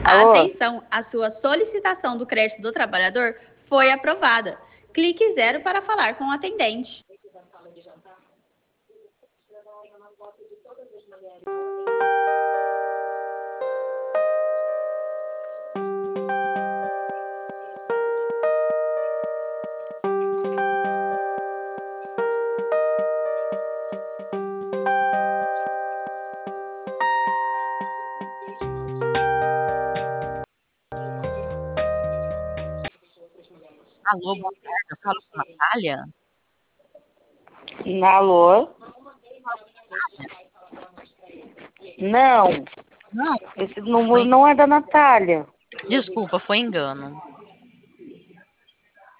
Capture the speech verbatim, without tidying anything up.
Alô? Atenção, a sua solicitação do crédito do trabalhador foi aprovada. Clique zero para falar com o atendente. Alô, boa tarde, eu falo com a Natália? Alô? Não, Não, esse número foi... não é da Natália. Desculpa, foi engano.